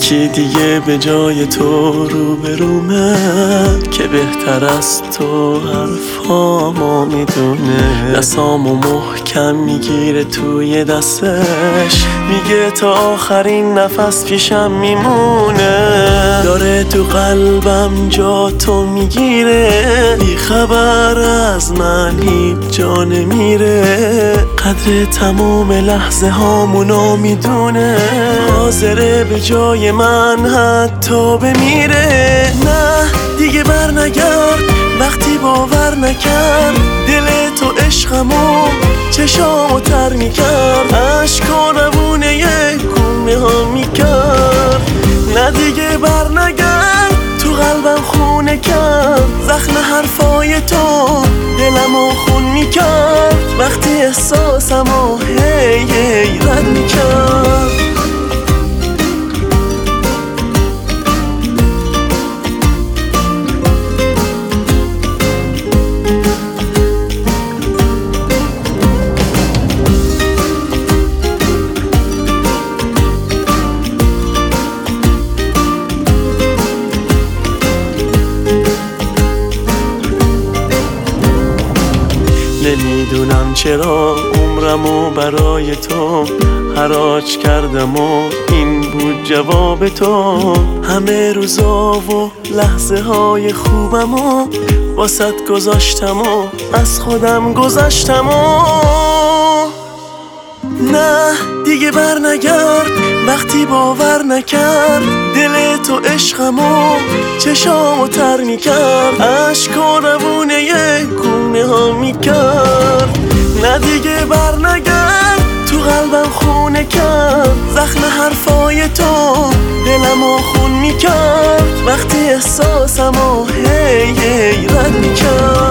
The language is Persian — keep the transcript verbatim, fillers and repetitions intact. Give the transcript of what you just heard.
یکی دیگه به جای تو روبرومه که بهتر از تو حرفامو میدونه. دستامو محکم میگیره توی دستش، میگه تا آخرین نفس پیشم میمونه. داره تو قلبم جا تو میگیره، بی خبر از من هیچ جا نمیره. قدر تموم لحظه هامونو میدونه، حاضره به جای من حتی بمیره. نه دیگه بر نگرد وقتی باور نکرد، دل تو عشقمو چشامو تر میکرد، عشقا روونه یک گونه ها میکرد. نه دیگه بر نگرد تو قلبم خونه کرد، زخم حرفای تو دلمو خون میکرد، وقتی احساسمو هی هی رد میکرد. نمیدونم چرا عمرمو برای تو حراج کردم و این بود جواب تو. همه روزا و لحظه های خوبمو واسط گذاشتم و از خودم گذشتم و نه دیگه بر نگرد وقتی باور نکرد، دل تو عشقمو چشامو تر میکرد، عشقا روونه یک گونه ها میکرد. نه دیگه بر نگرد تو قلبم خونه کرد، زخم حرفای تو دلمو خون میکرد، وقتی احساسمو هی هی رد میکرد.